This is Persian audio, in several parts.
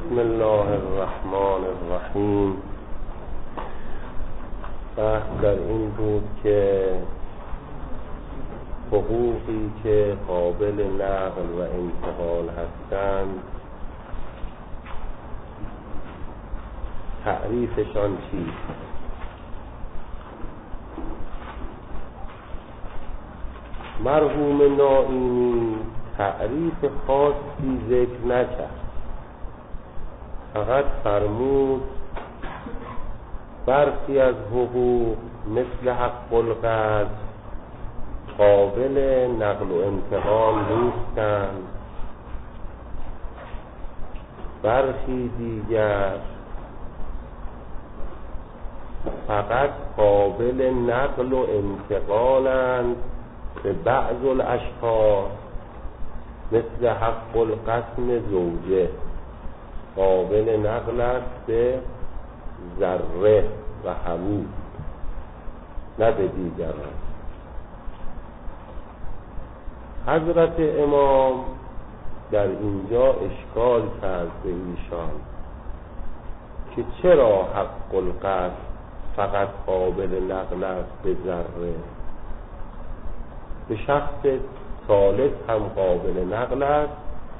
بسم الله الرحمن الرحیم. بحث در این بود که حقوقی که قابل نقل و انتقال هستند تعریفشان چیست؟ مرحوم نائینی تعریف خاصی ذکر نکرد، فقط فرمود برخی از حقوق مثل حق القذف قابل نقل و انتقال نیستند، برخی دیگر فقط قابل نقل و انتقالند به بعض الاشخاص، مثل حق القسم زوجه قابل نقل است به ذره و حبوب، نه به دیگران. حضرت امام در اینجا اشکال کرد به ایشان که چرا حق القسم فقط قابل نقل است به ذره، به شخص ثالث هم قابل نقل است.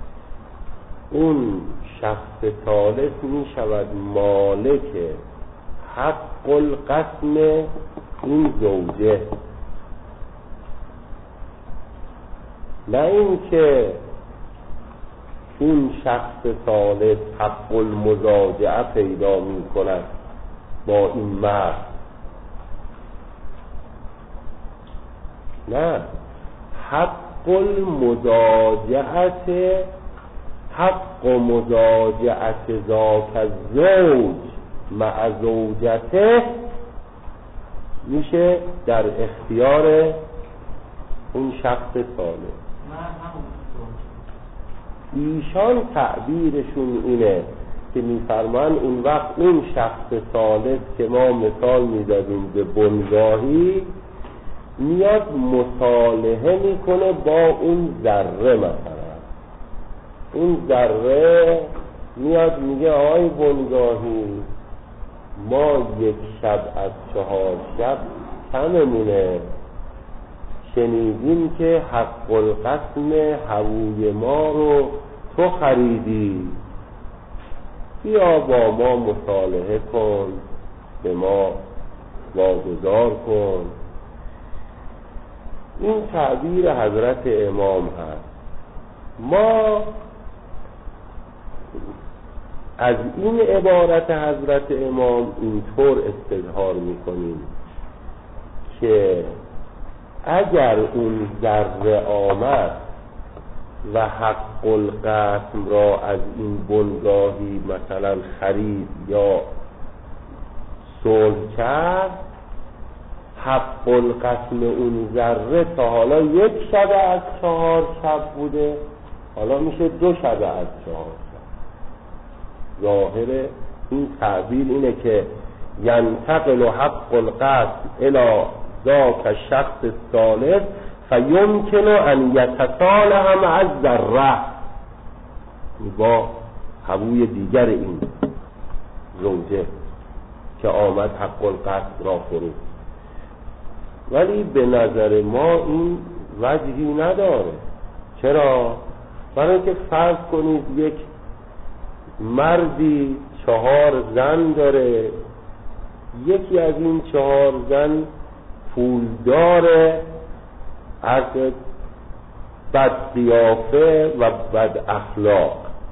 اون شخص ثالث می شود مالک حق القسم این زوجه، نه این که اون شخص ثالث حق المضاجعه پیدا می کند با این مرد، نه، حق المضاجعت حق مضاجعت ذاک الزوج مع زوجته میشه در اختیار اون شخص صالح. ایشان تعبیرشون اینه که میفرمان اون وقت اون شخص صالح که ما مثال میدادیم به بنگاهی میاد مصالحه میکنه با اون ذره، مثلا اون ذره میاد میگه آقای بنگاهی ما یک شب از 4 شب کممونه، شنیدیم که حق القسم هووی ما رو تو خریدی، بیا با ما مصالحه کن، به ما واگذار کن. این تعبیر حضرت امام هست. ما از این عبارت حضرت امام اینطور استظهار میکنیم که اگر اون ذره آمد و حق القسم را از این بنگاهی مثلا خرید یا صلح کرد، حق القسم اون ذره تا حالا 1 شب از 4 شب بوده، حالا میشه 2 شب از 4 شب. ظاهر این تعبیر اینه که ینتقل حق القسم الى ذاک الشخص الثالث فیمکن ان یتصالح مع الذره، با هووی دیگر این زوجه که آمد حق القسم را فروخت. ولی به نظر ما این وجهی نداره. چرا؟ برای اینکه فرض کنید یک مردی 4 زن داره، یکی از این 4 زن پولداره، عرض بد قیافه و بد اخلاق،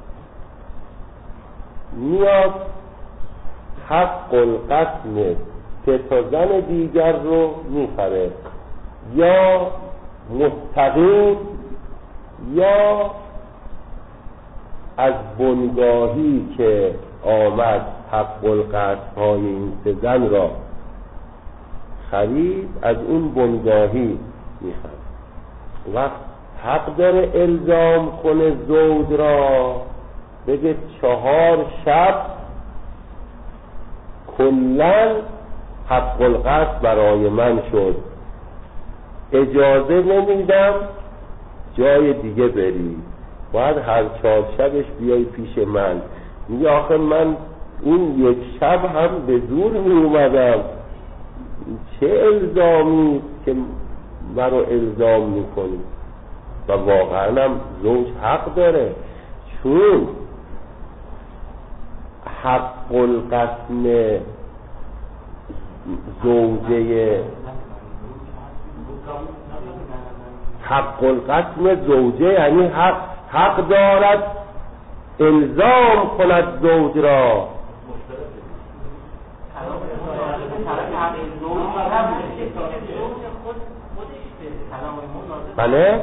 میاد حق القسم 3 زن دیگر رو میخره، یا مستقیم یا از بنگاهی که آمد حق القسم های این 3 زن را خرید، از اون بنگاهی میخره. وقت حق داره الزام کنه زوج را بگه 4 شب کلن حق القسم برای من شد، اجازه نمیدم جای دیگه بری، باید هر 4 شبش بیای پیش من، میگه آخه من این یک شب هم به زور می اومدم، چه الزامی که مرا الزام میکنی؟ و واقعا هم زوج حق داره، چون حق القسم زوجه یعنی حق دارد الزام کند زوج را. بله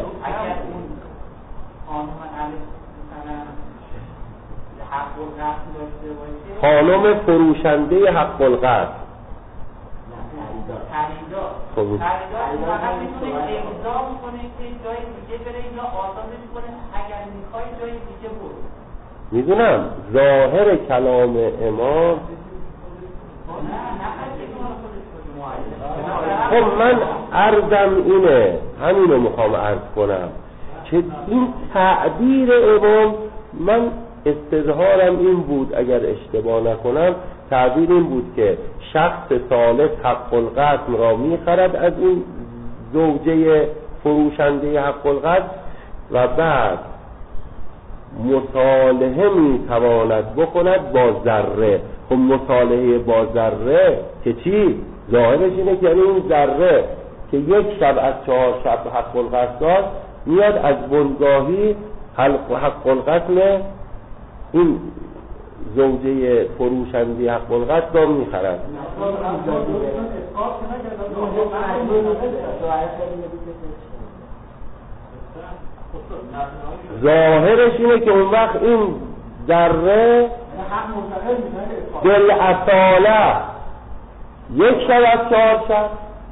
خانم فروشنده حق القسم خریدار فقط میتونه اقدام کنه که جای دیگه بره یا آزادش کنه اگر میخوای جای دیگه بود. میدونم ظاهر کلام امام. خب من عرضم اینه، همینو میخوام عرض کنم که این تعبیر امام، من استظهارم این بود اگر اشتباه نکنم، تعبیر این بود که شخص ثالث حق القسم را میخرد از این زوجه فروشنده حق القسم و بعد مصالحه میتواند بکند با ذره. خب مصالحه با ذره که چی؟ ظاهرش اینه که این ذره که یک شب از 4 شب حق القسم داشت میاد از بنگاهی حق القسم این زوجه فروشنده حق القسم را میخرد. ظاهرش اینه که اون وقت این ذره بالاصاله یک شب از 4 شب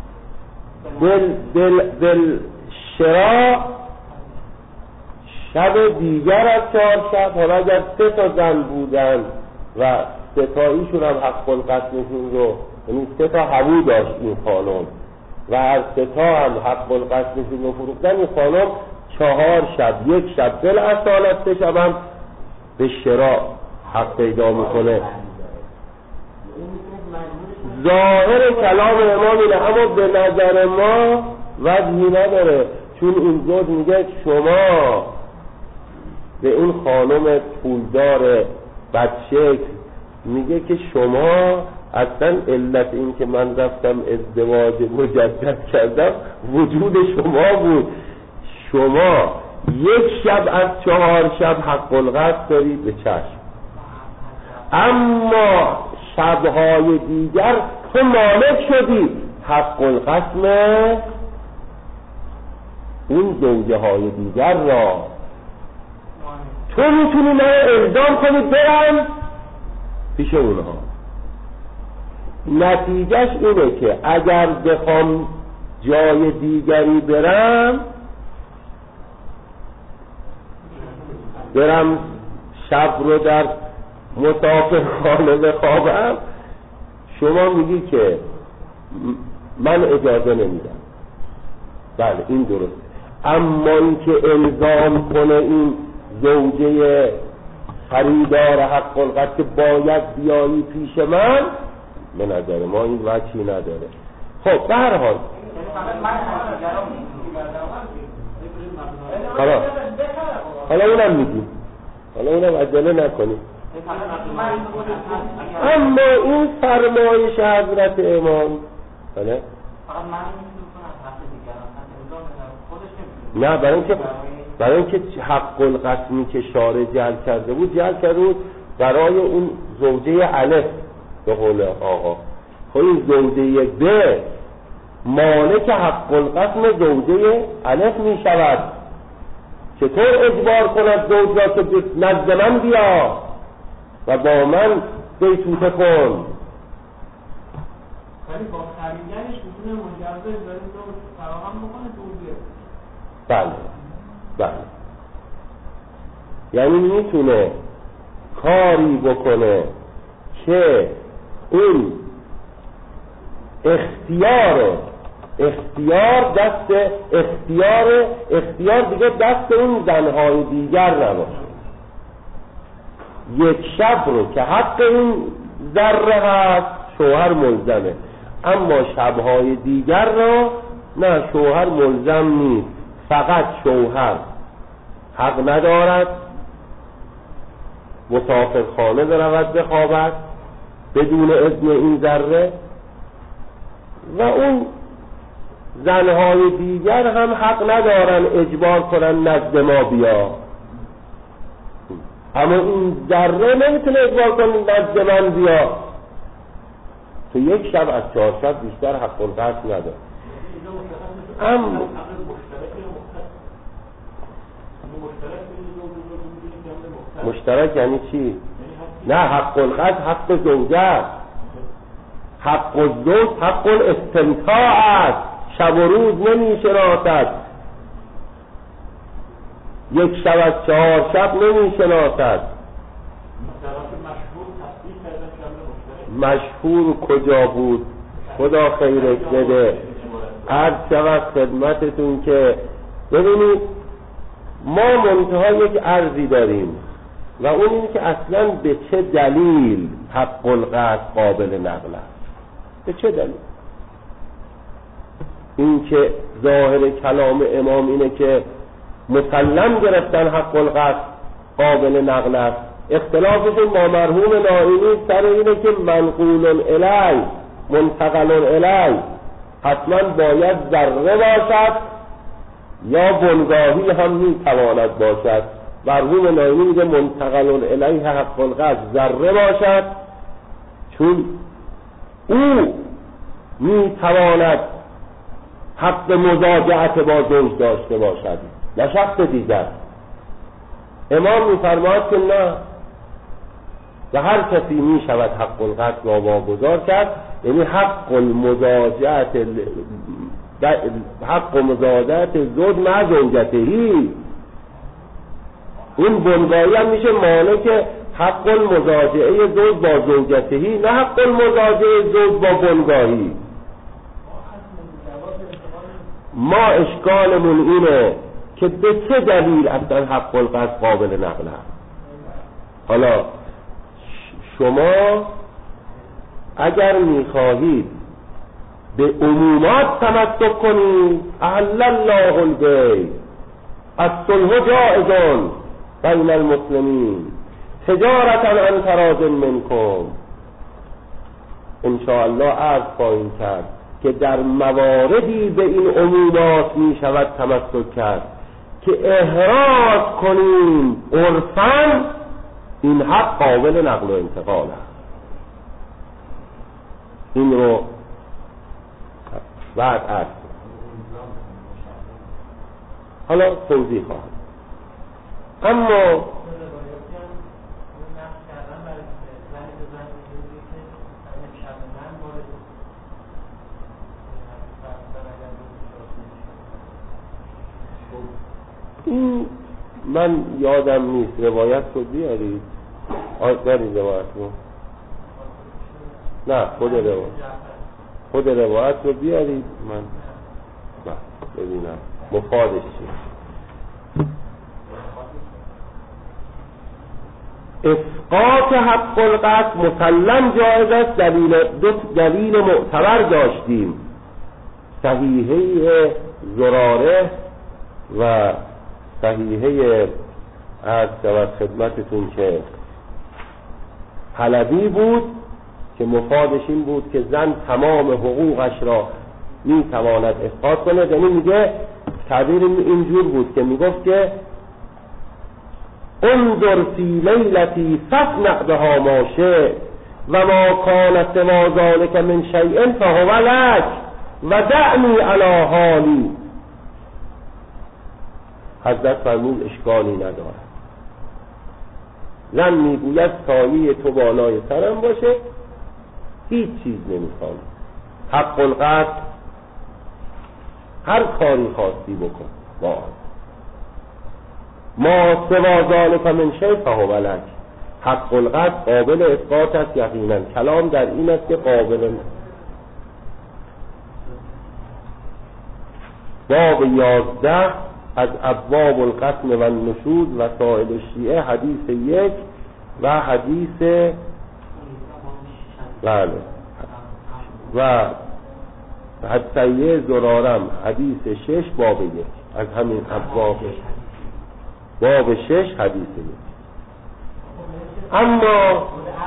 بالشراء شب دیگر از 4 شب. حالا اگر 3 تا زن بودن و 3 تاییشون هم حق القسمشون رو، یعنی 3 تا حبو داشت این خانم و هر 3 تا هم حق القسمشون رو فروختن، این خانم 4 شب، یک شب بالاصاله 3 شب هم به شراء حق پیدا میکنه. ظاهر کلام امام اینه، اما به نظر ما وجهی نداره، چون این زوج میگه شما به این خانم پولدار بدشکل میگه که شما اصلا علت این که من رفتم ازدواج مجدد کردم وجود شما بود، شما یک شب از 4 شب حق القسم دارید به چشم، اما شبهای دیگر تو مالک شدی حق القسم اون زوجه های دیگر را. تو میتونی من اعدام کنی برم پیش اونها. نتیجهش اینه که اگر بخوام جای دیگری برم شب رو در مسافر خانه بخوابم، شما میگی که من اجازه نمیدم. بله این درست، اما این که الزام کنه این زوجه خریدار حق القسم که باید بیایی پیش من، به نظر ما این وجهی نداره. خب به هر حال حالا اونم میگیم، حالا اونم عجله نکنیم. اما این فرمایش حضرت امام بله نه، برای اینکه حق القسمی که شارع جعل کرده بود برای اون زوجه الف به قول آقا. خب این زوجه ب مالک حق القسم زوجه الف می شود. چطور اجبار کند زوج را که نزد من بیا و با من بیتوته کن؟ ولی با خریدنش میتونه مجوز برای زوج فراهم بکنه زوجه. بله یعنی میتونه کاری بکنه که اون اختیار دست اختیار دیگه دست اون زنهای دیگر نباشه. یک شب رو که حق این ذره هست شوهر ملزمه، اما شبهای دیگر را نه، شوهر ملزم نیست. فقط شوهر حق ندارد مسافر خانه برود بخوابد بدون اذن این ذره، و اون زنهای دیگر هم حق ندارن اجبار کنن نزد ما بیا، اما این ذره نمیتونه اجبار کنن نزد من بیا. تو یک شب از 4 شب بیشتر حق القصد نداره. اما مشترک یعنی چی؟ نه، حق القصد حق زوجه است، حق الزوج حق الاستمتاع است، شب و روز نمی شناسد، یک شب از 4 شب نمی شناسد. مشهور کجا بود؟ خدا خیرش بده. عرض شود خدمتتون که ببینید ما منتها یک عرضی داریم و اون این که اصلا به چه دلیل حق القصد قابل نقل است. به چه دلیل؟ این که ظاهر کلام امام اینه که مسلم گرفتن حق القصد قابل نقل است. اختلافشون با مرحوم نائینی سر اینه که منقول الی منتقل الی حتما باید ذره باشد یا بنگاهی هم میتواند باشد. مرحوم نائینی میگه منتقل الیه حق القصد ذره باشد، چون او میتواند حق مضاجعت با زوج داشته باشد نه شخص دیگر. امام میفرماید که نه، و هر کسی می شود حق القصد را واگذار کرد، یعنی حق مضاجعت زوج مع زوجتهی. این بنگاهی هم میشه مالک حق المضاجعه زوج با زوجتهی، نه حق المضاجعه زوج با بنگاهی. ما اشکالمون اینه که به چه دلیل اصلا حق القصد قابل نقل است. حالا شما اگر میخواهید به عمومات تمسک کنید، احل الله البیع الصلح جائز بین المسلمین تجارتا عن تراض منکم، انشاءالله عرض خواهیم کرد که در مواردی به این عمومات می شود تمسک کرد که احراز کنیم عرفاً این حق قابل نقل و انتقال است. این رو بعد عرض حالا توضیح خواهم. اما این من یادم نیست، روایت رو بیارید. دارید روایت رو؟ نه، خود روایت رو بیارید من ببینم مفادش چیه. اسقاط حق القصد مسلم جایز است. دلیل معتبر داشتیم، صحیحه زراره و صحیحه عرض شود خدمتتون که حلبی بود که مفادش این بود که زن تمام حقوقش را میتواند اسقاط کنه. یعنی میگه تعبیر اینجور بود که میگفت که انظر فی لیلتی فاصنع بها ما شئت و ما کان سوا ذلک من شیء فهو لک و دعنی علی حالی. حضرت فرمود اشکالی ندارد. زن میگوید سایه تو بالای سرم باشه، هیچ چیز نمیخوام. حق القصد هر کاری خواستی بکن، ما سوا ذلک من شیء فهو لک. حق القصد قابل اسقاط است یقینا. کلام در این است که قابل. باب 11 از ابواب القسم و النشوز و سائل الشیعه، حدیث 1 و حدیث بله و حدیث زرارم حدیث 6 باب 1 از همین باب 6 حدیث 1. اما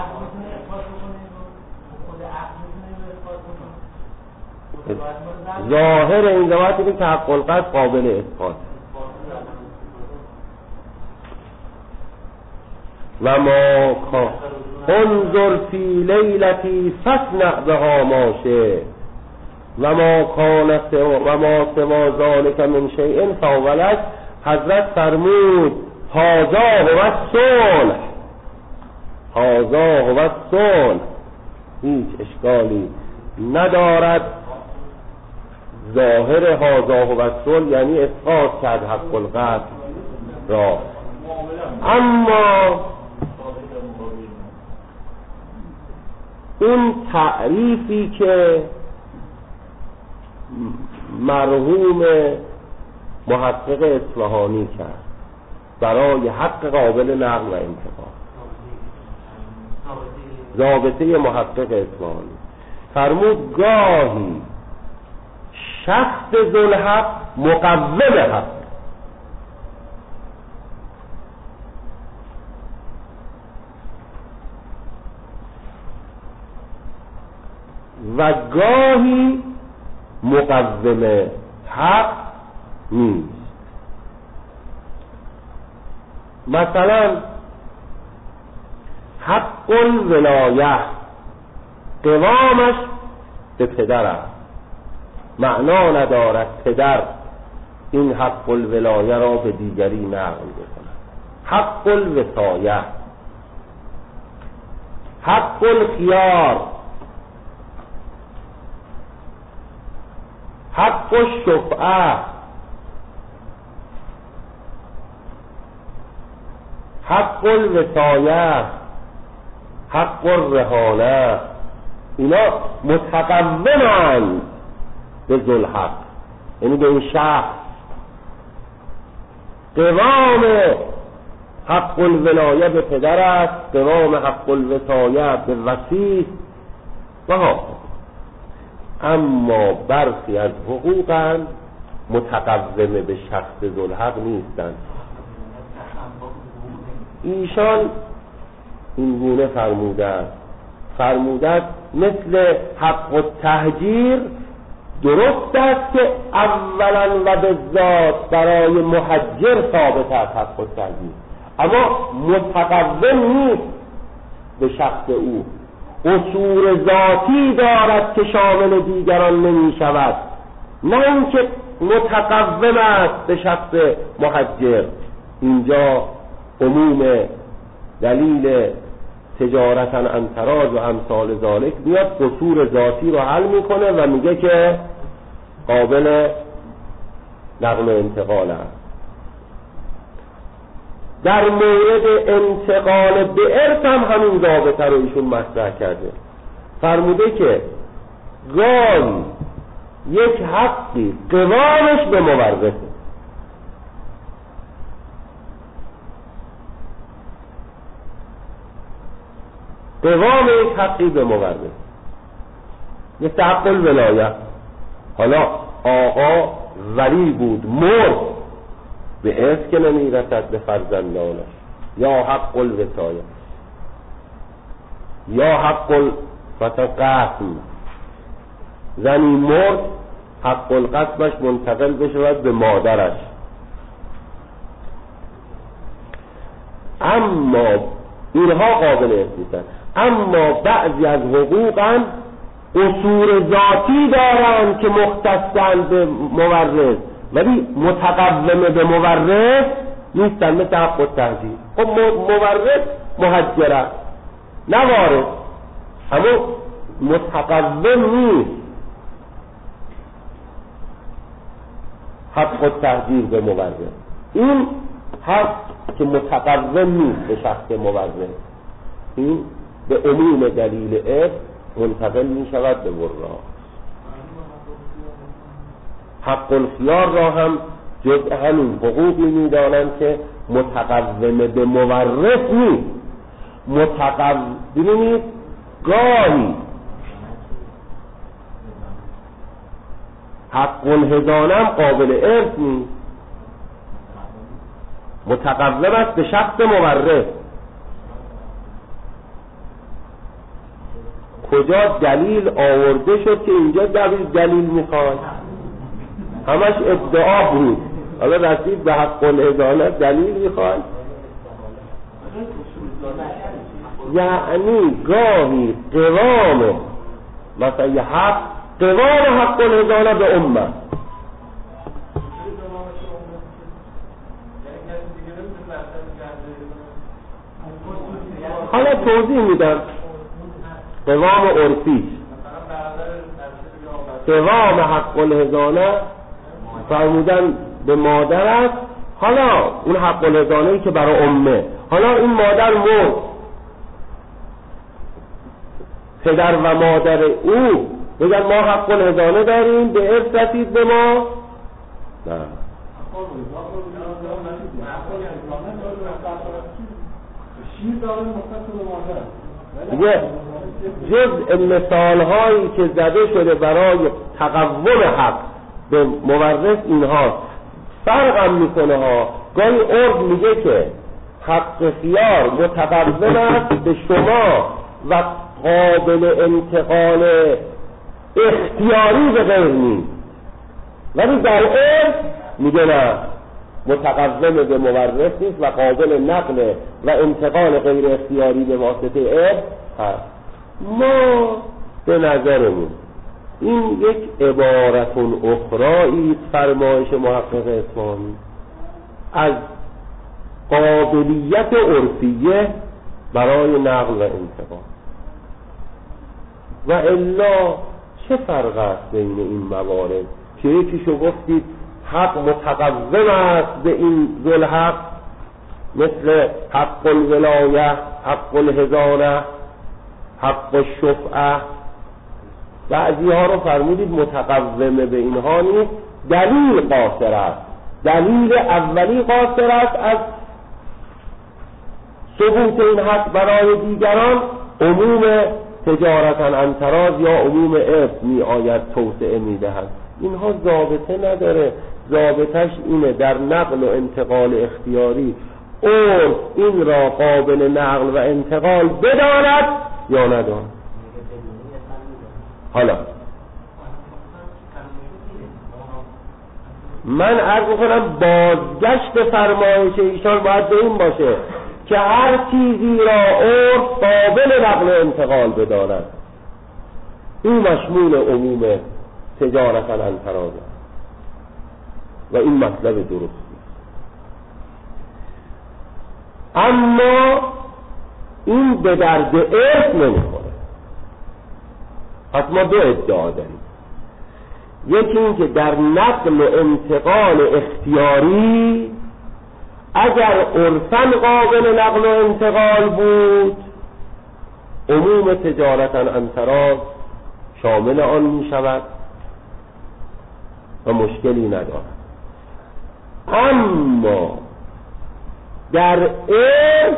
ظاهر این روایت اینه که حق القصد قابل اثبات و ما انظر فی لیلتی فاصنع بها ما شئت و ما کانت و ما سوا ذلک من شیء فاولک. حضرت فرمود هذا هو الصلح، هذا هو الصلح، هیچ اشکالی ندارد. ظاهر هذا هو الصلح یعنی اسقاط کرد حق القصد را. اما این تعریفی که مرحوم محقق اصفهانی کرد برای حق قابل نقل و انتقال، ضابطه محقق اصفهانی فرمود گاهی شخص ذوالحق مقوم حق و گاهی مقوم حق نیست. مثلا حق الولایه قوامش به پدر است، معنا ندارد پدر این حق الولایه را به دیگری نقل بکند. حق الوصایه، حق الخیار، حق الشفعه، حق الوصایه، حق الرهانه، اینا متقومند به ذوالحق، یعنی به این شخص. قوام حق الولایه به پدر است، قوام حق الوصایه به وصی و ها. اما برخی از حقوقا متقومه به شخص ذوالحق نیستند. ایشان این گونه فرموده مثل حق التهجیر درست است که اولا و به ذات برای مهجر ثابت است حق التهجیر، اما متقوم نیست به شخص او، قصور ذاتی دارد که شامل دیگران نمی شود، نه اینکه متقوم است به شخص مهجر. اینجا عموم دلیل تجارتا انتراز و امثال ذالک میاد قصور ذاتی رو حل میکنه و میگه که قابل نقل و انتقال است. در مورد انتقال به ارث هم همین ضابطه رو ایشون مطرح کرده. فرموده که گاهی یک حقی قوامش به مورثه، قوام یک حقی به مورث، مثل حق الولایه. حالا آقا ولی بود مرد، به ارث که نمیرسد به فرزندانش، یا حق الوصایه یا حق القسم. زنی مرد حق القسمش منتقل بشود به مادرش. اما اینها قابل ارث نیستند. اما بعضی از حقوقا قصور ذاتی دارند که مختصند به مورث ولی متقوم به مورث نیستند، مثل حق التهجیر. خب مورث مهجره نه وارث، اما متقوم نیست حق التهجیر به مورث. این حق که متقوم نیست به شخص مورث، این به عموم دلیل ارث منتقل می شود به وراث. حق الخیار را هم جزء همین حقوقی می دانند که متقوم به مورث نیست. ببینید گاهی حق الحضانه قابل ارث نیست، متقوم است به شخص مورث. کجا دلیل آورده شد که اینجا دلیل میخواد؟ همش ادعا بود، حالا رسید به حق الحضانه دلیل میخواد. یعنی گاهی قوام مثلا یه حق، قوام حق الحضانه به امه، حالا توضیح میدم. قوام عرفی، قوام حق الحضانه فرمودن به مادر است. حالا اون حق الحضانه‌ای که برای امه، حالا این مادر مرد، پدر و مادر او بگن ما حق الحضانه داریم، به ارث رسید به ما؟ نه. دیگه جزء مثال هایی که زده شده برای تقوم حق به مورث اینها فرق هم میکنه ها. گاهی عرف میگه که حق خیار متقوم است به شما و قابل انتقال اختیاری به غیر نیست، ولی در عرف میگه نه، متقوم به مورث نیست و قابل نقل و انتقال غیر اختیاری به واسطه ارث هست. ما به نظرمون این یک عبارت اخرایی فرمایش محقق اصفهانی از قابلیت عرفیه برای نقل و انتقال. و الا چه فرق است بین این موارد که یکیشو گفتید حق متقوم است به این ذوالحق مثل حق الولایه، حق الحضانه، حق الشفعه، بعضی ها رو فرمودید متقوم به اینها نیست، دلیل قاصر است. دلیل اولی قاصر است از ثبوت این حق برای دیگران، عموم تجارتا عن طراز یا عموم ارث می آید توسعه می دهد. اینها ضابطه نداره، ضابطش اینه در نقل و انتقال اختیاری عرف این را قابل نقل و انتقال بداند یا نداند. حالا من عرض می‌کنم بازگشت فرمایش ایشان باید به این باشه که هر چیزی را عرف قابل نقل و انتقال بداند. این مشمول عموم تجارتا عن طراز و این مطلب درستی. اما این به درد ارث نمیخوره. پس ما دو ادعا داریم. یکی این که در نقل و انتقال اختیاری اگر عرفاً قابل نقل و انتقال بود، عموم تجارتا عن طراز شامل آن می شود و مشکلی ندارد. اما در ارث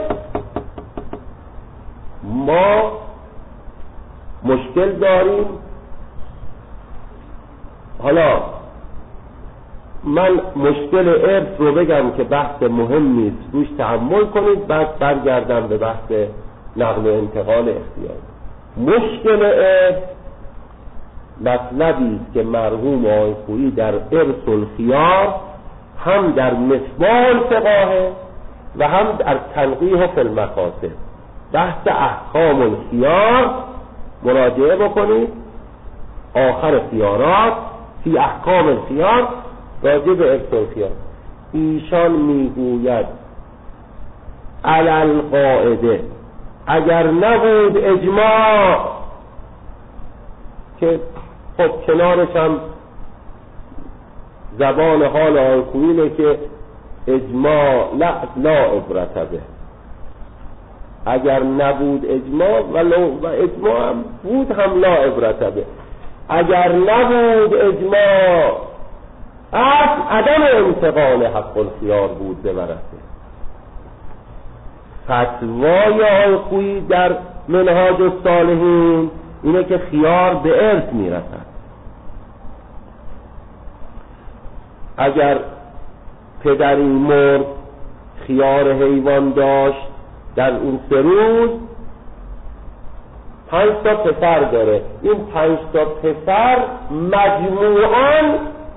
ما مشکل داریم. حالا من مشکل ارث رو بگم که بحث مهمی است، روش تحمل کنید، بعد برگردم به بحث نقل و انتقال اختیاری. مشکل ارث مطلبی است که مرحوم آقای خویی در ارث الخیار هم در مصباح الفقاهه و هم در تنقیح فی المکاسب بحث احکام الخیار مراجعه بکنید. آخر خیارات فی احکام الخیار راجع به ارث الخیار ایشان میگوید علی القاعده اگر نبود اجماع، که خب کنارش هم زبان حال آقای خویی اینه که اجماع لا عبرت به، اگر نبود اجماع و اجماع هم بود هم لا عبرت به، اگر نبود اجماع از عدم انتقال حق الخیار بود به ورثه. فتوای آقای خویی در منهاج الصالحین اینه که خیار به ارث میرسد. اگر پدری مرد خیار حیوان داشت در اون 3 روز 5 تا پسر داره، این 5 تا پسر مجموعاً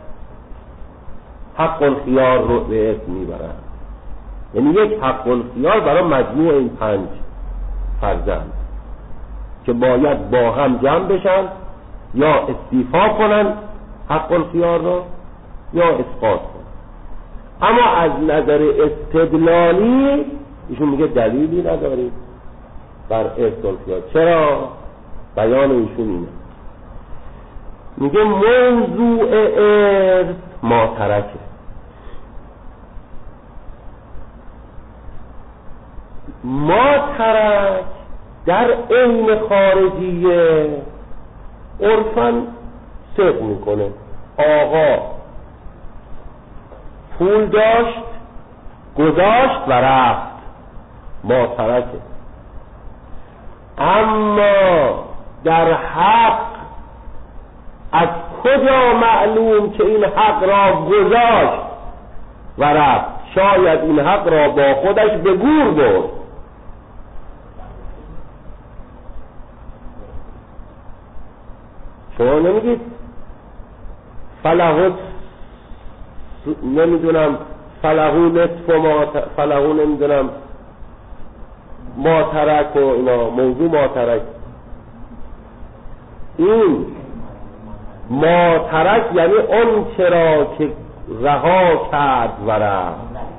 حق الخیار رو به ارث میبرن. یعنی یک حق الخیار برای مجموع این 5 فرزند که باید با هم جمع بشن، یا استیفا کنن حق الخیار رو یا اسقاط کنن. اما از نظر استدلالی ایشون میگه دلیلی نداریم بر ارث الخیار. چرا؟ بیان ایشون اینه، میگه موضوع ارث ماترکه. ماترک در عین خارجیه عرفاً صدق میکنه. آقا پول داشت گذاشت و رفت، ماترکه. اما در حق از کجا معلوم که این حق را گذاشت و رفت؟ شاید این حق را با خودش به گور برد. شما نمیگید فلهو نمیدونم فلهو نصف فلهو نمیدونم ماترک و اینا، موضوع ماترک. این ماترک یعنی اون چرا که رها کرد و رفت.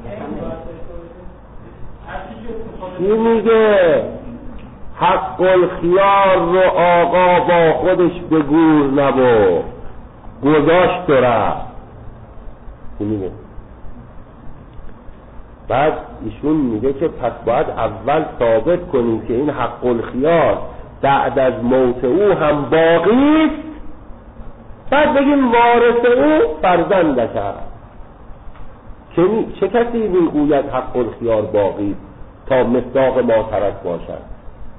چی میگه؟ حق الخیار رو آقا با خودش به گور نبرد، گذاشت و رفت. چی میگه؟ بعد ایشون میگه که پس باید اول ثابت کنیم که این حق الخیار بعد از موت او هم باقی است، بعد بگیم وارث او فرزندش است. چه کسی میگوید حق الخیار باقی تا مصداق ماترک باشد؟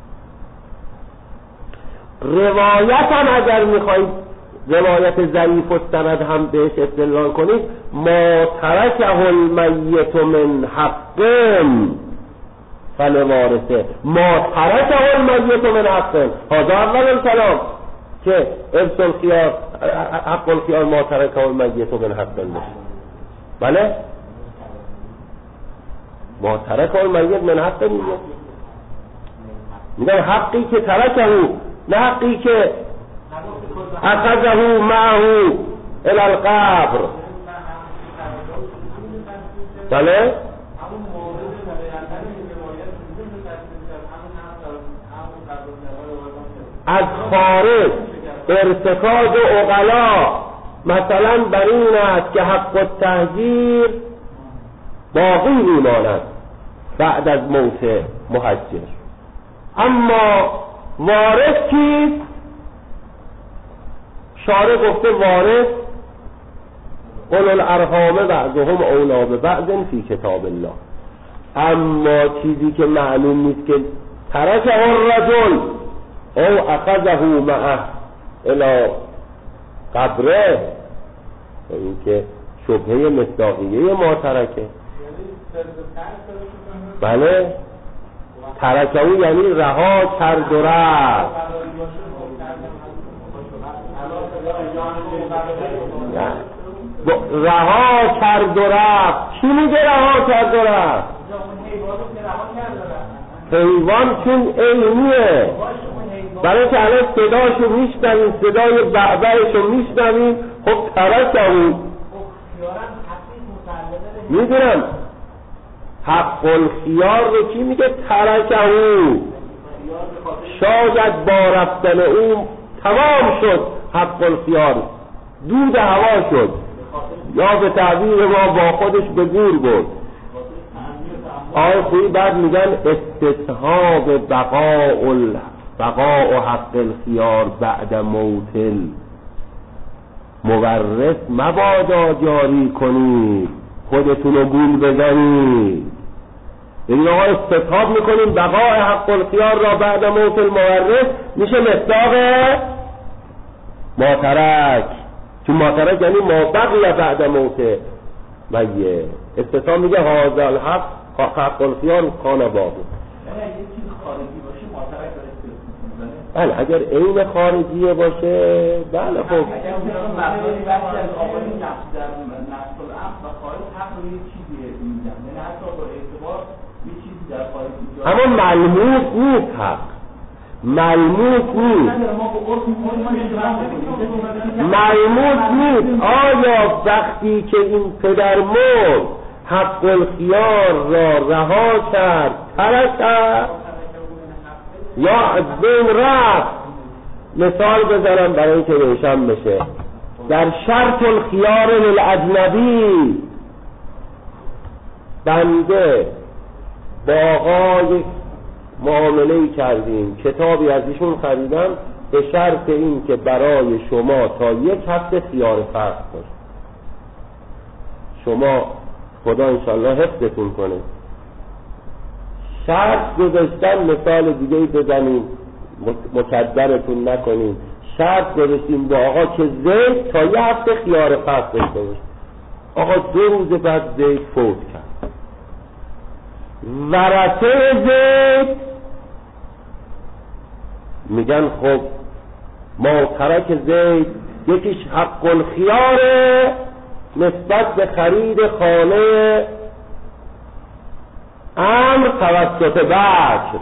روایت هم اگر میخواید روایت ضعیف و سند هم بهش استدلال کنید، ما ترکه المیت من حق فلوارثه، ما ترکه المیت من حق. هذا اول الکلام که ارث الخیار حق الخیار ما ترکه المیت من حق باشه. بله ما ترکه المیت من حق میگه حقی که ترکه، نه حقی که اخذه معه الى القبر. بله از خارج ارتکاز عقلا مثلا بر این است که حق التهجیر باقی میماند بعد از موت مهجر. اما وارث کیست؟ شارع گفته وارث اولو الارحام بعضهم اولی ببعض فی کتاب الله. اما چیزی که معلوم نیست که ترکه الرجل او اخذه معه الی قبره، این که شبهه مصداقیه ما ترکه. بله ترکه او یعنی رها کرد و رفت. رها کرد و رفت. چی میگه رها کرد و رفت؟ حیوان چون عینیه، برای که الان صداشو میشنویم، صدای بعبعشو میشنویم. خب ترکه او میدونم حق الخیار رو کی میگه؟ ترکه او. شاید با رفتن او تمام شد حق الخیار، دود هوا شد، یا به تعبیر ما با خودش به گور برد. آقای خویی بعد میگن استصحاب بقاء حق الخیار بعد موت مورث مبادا جاری کنید، خودتون رو گول بزنید. بگیم آقا استصحاب میکنیم بقاء حق الخیار را بعد موت المورث، میشه مصداق ماترک، چون ماترک یعنی ما بقی بعد موت میت. استصحاب میگه هذا الحق حق الخیار کان باقی. بله اگر عین خارجیه باشه بله خب اگر مقداری بخشی از آقای نفس در نفس الامر و خارج حق رو یه چیزی میدن، یعنی حتی با اعتبار یه چیزی در خارج میجا، اما ملموس نیست، حق ملموس نیست، ملموس نیست. آیا وقتی که این پدر مرد حق الخیار را رها کرد ترک یا از بین رفت؟ مثال بزنم برای اینکه روشن بشه. در شرط الخیار للاجنبی بنده با آقای معامله کردیم، کتابی از ایشون خریدم به شرط این که برای شما تا 1 هفته خیار فرض باشه. شما خدا انشالله حفظتون کنه. شرط گذاشتن، مثال دیگه ای بزنیم مکدرتون نکنیم، شرط گذاشتیم با آقا که زید تا 1 هفته خیار فرض داشته باشه. آقا 2 روز بعد زید فوت کرد. ورثه زید میگن خب ما ترک زید یکیش حق الخیاره نسبت به خرید خانه امر توسط بکر.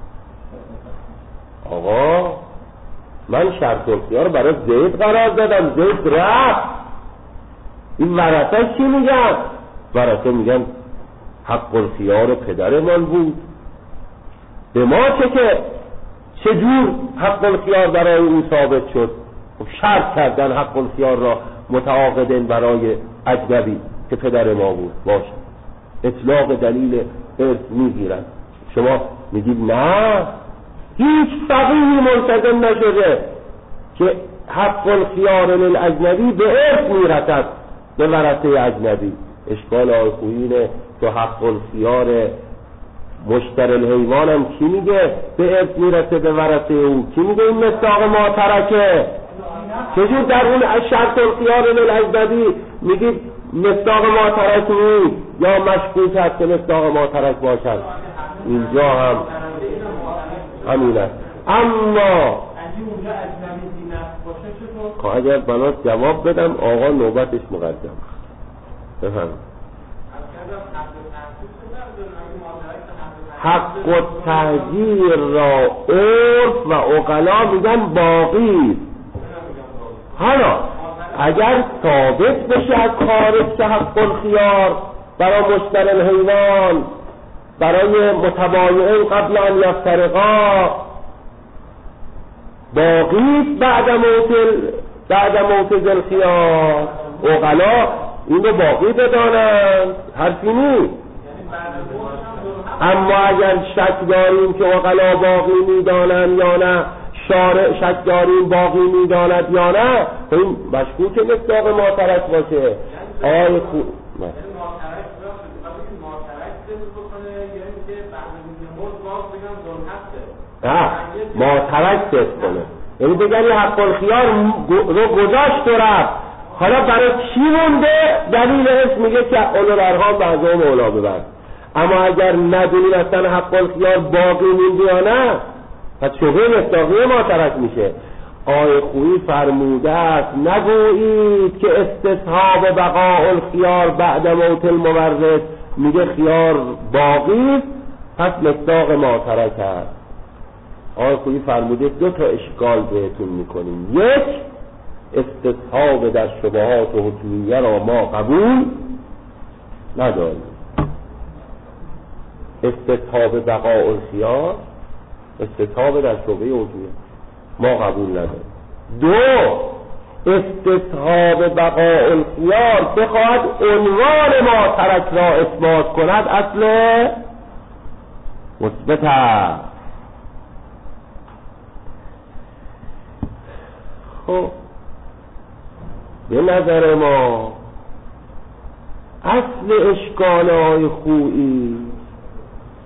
آقا من شرط الخیار برای زید قرار دادم، زید رفت. این ورثه چی میگن؟ ورثه میگن حق الخیار پدرمان بود، به ما که چجور حق الخیار برای اون ثابت شد؟ شرط کردن حق الخیار را متعاقدین برای اجنبی که پدر ما بود باشه، اطلاق دلیل ارث میگیرن. شما میگید نه، هیچ فقیهی ملتزم نشده که حق الخیار للاجنبی به ارث میرسد به ورثه اجنبی. اشکال آقای خویی اینه که حق الخیار مشتر الحیوان هم کی میگه به ارث میرسه به ورثه او؟ کی میگه این مصداق ما ترکه؟ چجور در اون شرط الخیار للاجنبی میگید مصداق ما ترک نیست یا مشکوک هست که مصداق ما ترک باشد؟ اینجا هم همین است. اما اگر بنات جواب بدم آقا نوبتش مقدم. بفهم. حق التهجیر را عرف و عقلا میگن باقی. حالا اگر ثابت بشه از خارج که حق الخیار برای مشتر الحیوان برای متبایعین قبل ان یفترقا باقی بعد موت الخیار، عقلا این رو باقی بدانند، حرفی نیست. اما اگر شک داریم که عقلا باقی میدانند یا نه، شارع شک داریم باقی میداند یا نه، این مشکوک مصداق ما ترک باشه. آیه خوب ما ترک دست کنه، یعنی بگن حق الخیار رو گذاشت و رفت، حالا برای چی مونده؟ دلیل اسم میگه که اولو درها بعضا مولا ببند. اما اگر ندونیم اصلا حق الخیار باقی مونده یا نه، پس شبه مصداقی ما ترک میشه. آیه خویی فرموده است نگویید که استصحاب بقاء الخیار بعد موت المورث میگه خیار باقی پس مصداق ما ترک است. آیه خویی فرموده 2 تا اشکال بهتون میکنیم. 1 استصحاب در شبهات و حکمیه را ما قبول نداریم. استصحاب بقاء الخیار، استصحاب در شبهه حکمیه ما قبول نداریم. 2 استصحاب بقاء الخیار بخواهد عنوان ما ترک را اثبات کند اصل مثبت است. خب به نظر ما اصل اشکال های خویی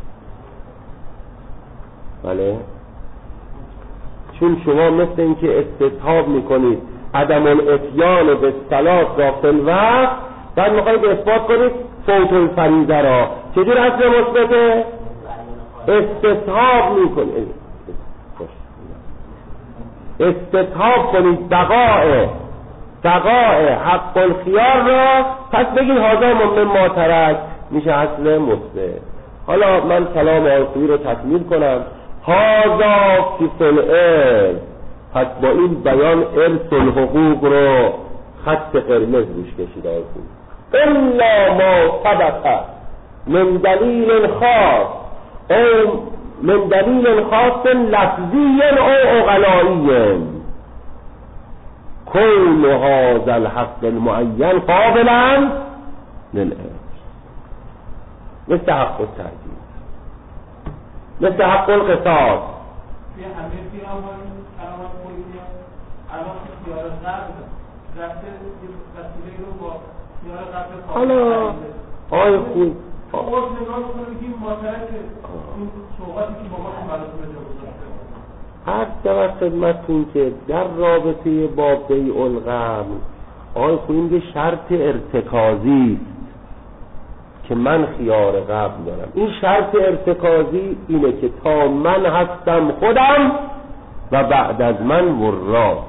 بله، چون شما مثل اینکه استصحاب میکنید عدم الاتیان به صلاة داخل وقت، بعد میخواید اثبات کنید فوت الفریضه را. چجور اصل مثبته؟ استصحاب میکنید، استصحاب کنید بقاء حق الخیار را، پس بگید هذا من ما ترک، میشه اصل مثبت. حالا من کلام آیخویی رو تکمیل کنم. هذا فی الارث، پس با این بیان ارث الحقوق رو خط قرمز روش کشید آیخویی. الا ما ثبت من دلیل خاص او من دلیل خاص لفظی او عقلایی کون هذا الحق المعین قابلا للارث، مثل حق التعدیل، مثل حق القصاص. توی همه کلمات محیطی الان خیار قبل رفته وسیله رو با خیار قبل حالا آی خوب باز نگاه کنید که ماترک این صحبتی که با ما مراسم بده هر دور خدمتون که در رابطه با بیع القبل آی خوب این شرط ارتکازی است که من خیار قبل دارم. این شرط ارتکازی اینه که تا من هستم خودم و بعد از من ورثم.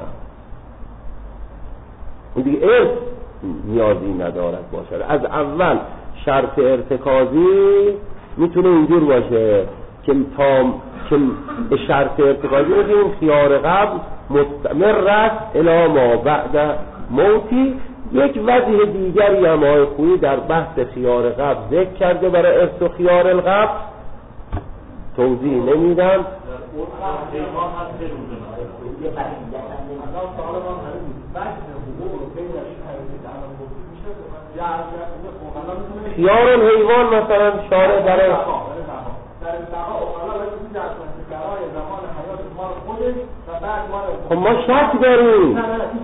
اون دیگه ارث نیازی ندارد باشد. از اول شرط ارتکازی میتونه اینجور باشه که تا که شرط ارتکازی این خیار قبل مستمر است الی ما بعد موتی. یک وجه دیگری هم آقای خویی در بحث خیار قبل ذکر کرده برای ارث و خیار القبل، توضیح نمیدم. خیار الحیوان مثلا شارع برای خب ما شک داریم.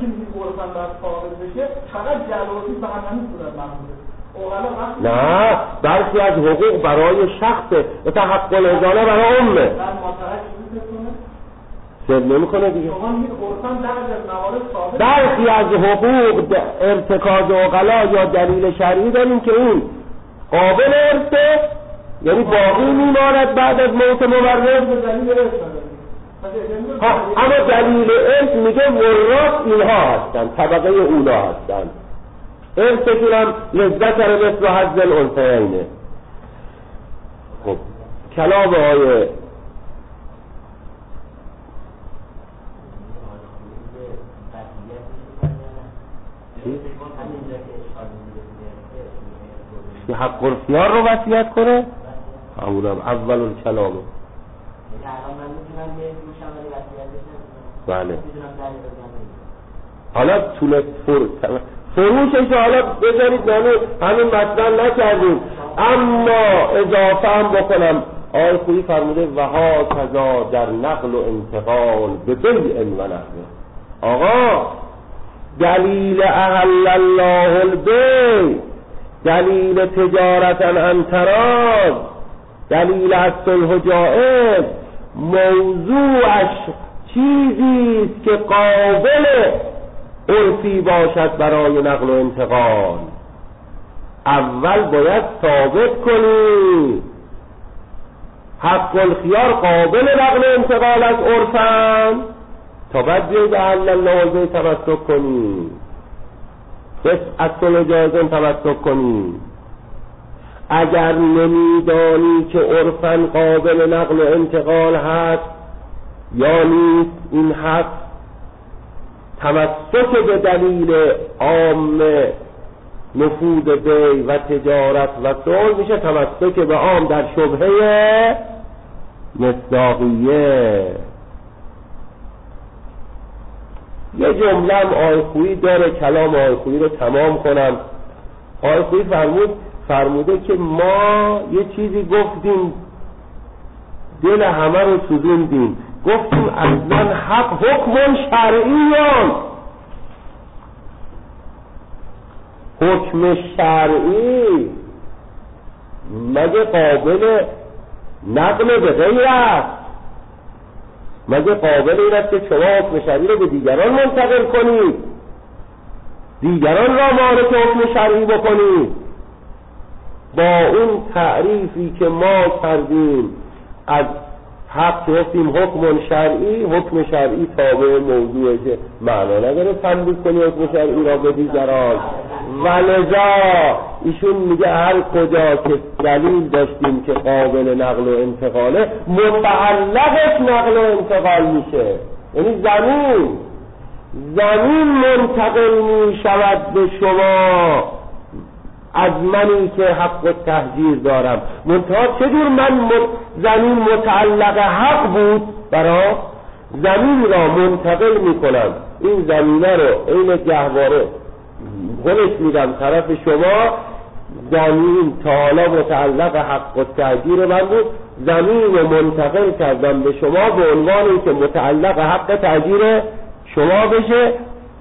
نه، برخی از حقوق برای شخصه، مثل حق الازاله برای امه سر نمی کنه دیگه. برخی از حقوق ارتکاز عقلا یا دلیل شرعی داریم که این قابل ارثه، یعنی باقی میماند بعد از موت مورث. اما دلیل ارث میگه ورث اینها هستن، طبقه اولا هستن، ارثشون هم لذکر مثل حظ الانثیین. خب کلام های که حق الخیار رو وصیت کنه همونم اول کلامه. بله. حالا طول فروشش حالا بذارید همین مطلب نکردیم، اما اضافه هم بکنم. آقای خویی فرموده و ها کذا در نقل و انتقال به بیع و نحوه. آقا دلیل احل الله البیع، دلیل تجارتا عن تراض، دلیل الصلح جائز، موضوعش چیزی است که قابل عرفی باشد برای نقل و انتقال. اول باید ثابت کنی حق الخیار قابل نقل و انتقال از عرفن تا بعد بیاید احل الله البیع تمسک کنی، بس از صلح جایز تمسک کنی. اگر نمیدانی که عرفن قابل نقل و انتقال هست یا نیست، این حق تمسک به دلیل عام نفوذ بیع و تجارت و صلح میشه تمسک به عام در شبهه مصداقیه. یه جمله هم آقای خویی داره، کلام آقای خویی رو تمام کنم. آقای خویی فرموده که ما یه چیزی گفتیم دل همه رو سوزوندیم، گفتیم اصلا حق حکم شرعیان، حکم شرعی مگه قابل نقل به غیر است؟ مگه قابل این است که شما حکم شرعی رو به دیگران منتقل کنید، دیگران را مالک حکم شرعی بکنید؟ با اون تعریفی که ما کردیم از حق گفتیم حکم شرعی تابع موضوعه، معنا نداره تنبیه کنی حکم شرعی را به دیگران. ولذا ایشون میگه هر کجا که دلیل داشتیم که قابل نقل و انتقاله، متعلقش نقل و انتقال میشه. یعنی زمین منتقل میشود به شما از منی که حق و تهجیر دارم. منتها چجور من زمین متعلق حق بود برای زمین را منتقل میکنم، این زمینه رو این گهواره گلش میدم طرف شما، زمین تا حالا متعلق حق و تهجیر من بود، زمین رو منتقل کردم به شما به عنوانی که متعلق حق تهجیر شما بشه.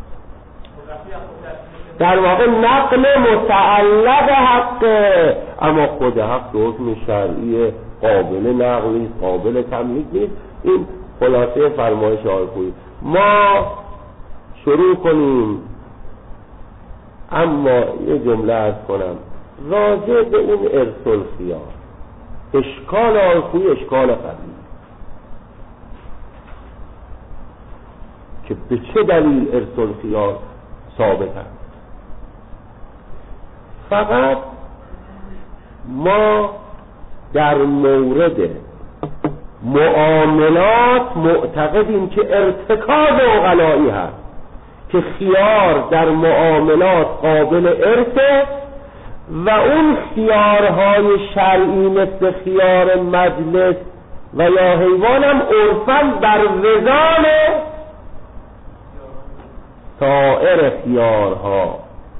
در واقع نقل متعلق حقه، اما خود حق حکم شرعی قابل نقلی قابل تملیک نیست. این خلاصه فرمایش آقای خویی. ما شروع کنیم، اما یه جمله عرض کنم راجع به این ارث الخیار. اشکال آقای خویی اشکال قوی که به چه دلیل ارث الخیار ثابت است. فقط ما در مورد معاملات معتقدیم که ارتکاب عقلایی هست که خیار در معاملات قابل ارثه و اون خیارهای شرعی مثل خیار مجلس و یا حیوان هم عرفاً بر وزان سایر خیارها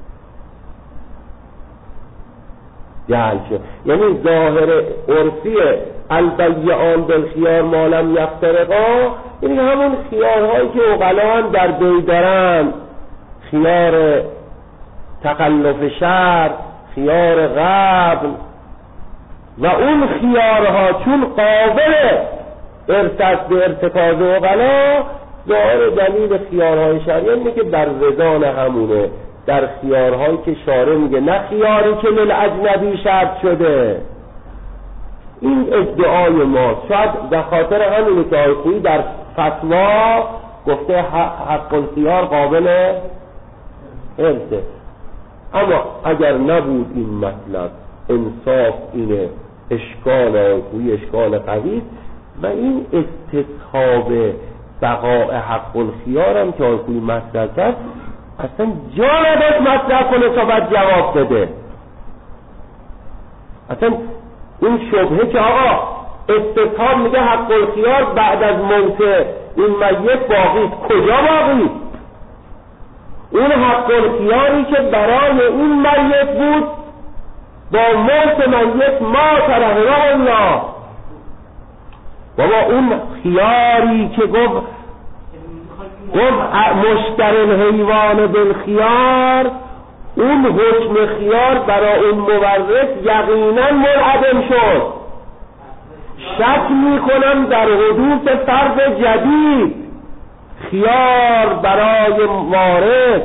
جعل شد. یعنی ظاهر عرفی البیعان بالخیار ما لم یفترقا، یعنی همون خیارهایی که عقلا در بی دارن، خیار تخلف شرط، خیار قبل، و اون خیارها چون قابل ارتد به ارتکاز عقلا، ظاهر دلیل خیارهای شرعی اینه که در وزان همونه، در خیارهایی که شارع میگه، نه خیاری که للاجنبی شرط شده. این ادعای ما شاید به خاطر همینه که آقای خویی در فتوا گفته حق الخیار قابل ارثه. اما اگر نبود این مطلب، انصاف اینه، اشکال آقای خویی اشکال قوی و این استصحاب بقاء حق الخیار هم که آقای خویی مطرح کرد اصلا جا نداشت مطرح کنه تا بعد جواب بده. اصلا این شبهه که آقا استصحاب میگه حق الخیار بعد از موت این میت باقی، کجا باقی؟ اون حق الخیاری که برای این میت بود با موت میت ما ترحمه الله، بابا اون خیاری که گفت مشتر الحیوان بالخیار، اون حکم خیار برای اون مورث یقینا منعدم شد. شک میکنم در حدوث فرض جدید خیار برای وارث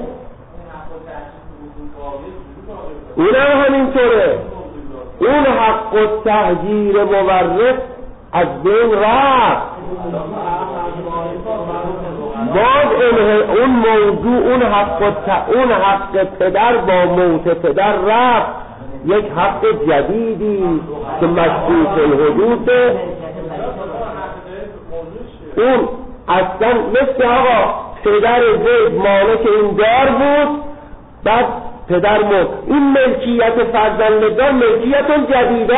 اونم همینطوره. اون حق و تهجیر مورث از بین رفت. باز اون موضوع اون حق پدر با موت پدر رفت، یک حق جدیدی که مشروط الحدوثه. اون اصلا مثل آقا پدر زید مالک این دار بود، بعد پدر مرد، این ملکیت فرزندگان ملکیت جدیده،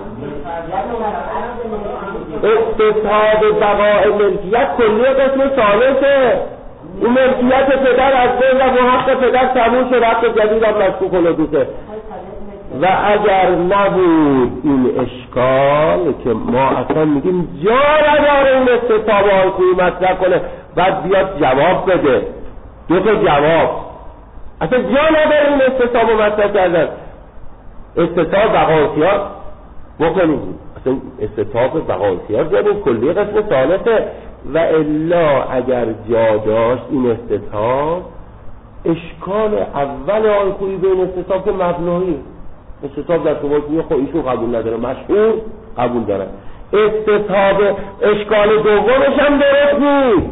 استصحاب بقاء ملکیت کلی قسم ثالثه. این ملکیت پدر از بین رفت و حق پدر تموم شد، حق جدید هم مشروط الحدوثه. و اگر نبود این اشکال که ما اصلا میگیم جا نداره این استصحاب آقای خویی مطرح کنه، بعد بیاد جواب بده، دو تا جواب، اصلا جا نداره این استصحاب مطرح کردن. استصحاب بقاء اختیار بکنیم، اصلا استصحاب بقاء اختیار جدید کلی قسم ثالثه. و الا اگر جا داشت این استصحاب، اشکال اول آقای خویی بین استصحاب که مبنایی، استصحاب در ثبات میگه خب ایشون قبول نداره، مشهور قبول داره. استصحاب اشکال دومش هم درست نیست.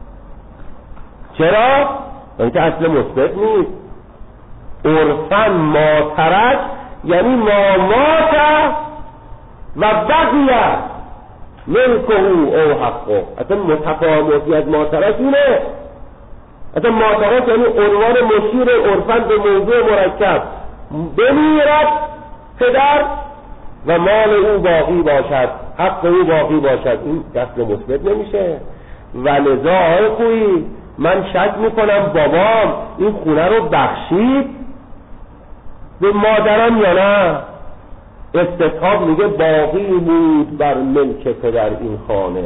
چرا؟ اینکه اصل مثبت نیست. عرفاً ما ترک یعنی ما مات و بقیه ملکه او حقه. اصلا متفاوتی از ما ترک اینه. اصلا ما ترک یعنی عنوان مشیر عرفاً به موضوع مرکب، بمیرد پدر و مال او باقی باشد، حق او باقی باشد. این دست مثبت نمیشه. ولذا آقای خویی من شک میکنم بابام این خونه رو بخشید به مادرم یا نه. استصحاب میگه باقی بود بر ملک پدر این خانه.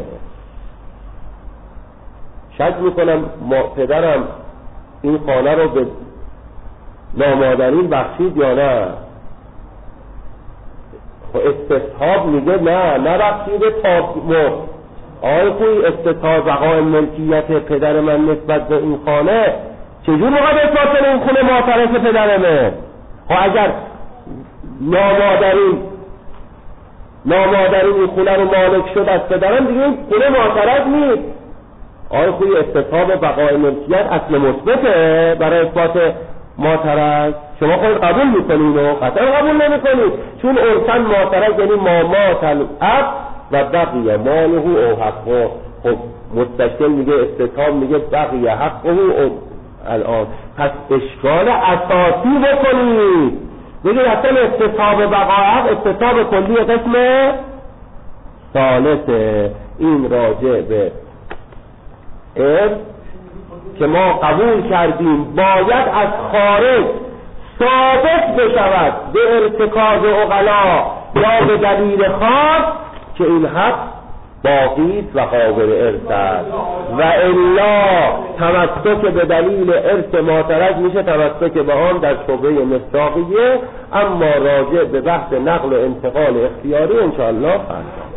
شک میکنم پدرم این خانه رو به نامادرین بخشید یا نه. استصحاب میگه نه بخشیده تا آقای خوی استصحاب بقای ملکیت پدر من نسبت به این خانه چجور موقع اثبات این خونه ماترک پدرمه؟ اگر نامادرین این خونه رو مالک شد از پدرم، دیگه این خونه ماترک نیست. آقای خوی استصحاب بقای ملکیت اصل مثبته برای اثبات ماترک. شما خود قبول میکنید و قطعا قبول نمیکنید، چون عرفاً ماترک یعنی ما مات الاب و بقیه ماله او حقه. خب مستشکل میگه استصحاب میگه بقیه حقه او الان. پس اشکال اساسی بکنید، بگید اصلا استصحاب بقای حق استصحاب کلی قسم ثالثه. این راجع به ارث که ما قبول کردیم باید از خارج ثابت بشود به ارتکاز عقلا یا به دلیل خاص که این حق باقی و قابل ارث است، و الا تمسک به دلیل ارث ماترک میشه تمسک به آن در شبهه مصداقیه. اما راجع به بحث نقل و انتقال اختیاری انشاءالله فردا